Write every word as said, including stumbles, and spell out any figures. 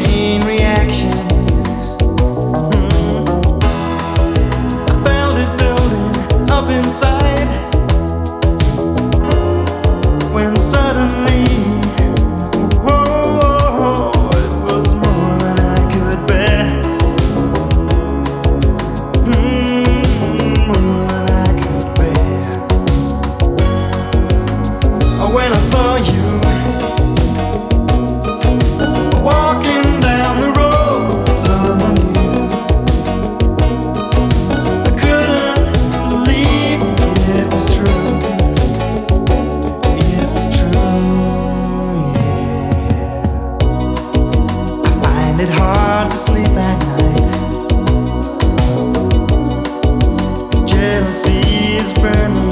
chain reaction. Mm. I felt it building up inside when suddenly, whoa, whoa, it was more than I could bear. Mm, more than I could bear. When I saw you walking down the road, someone new, I couldn't believe it was true. It was true, yeah. I find it hard to sleep at night. This jealousy is burning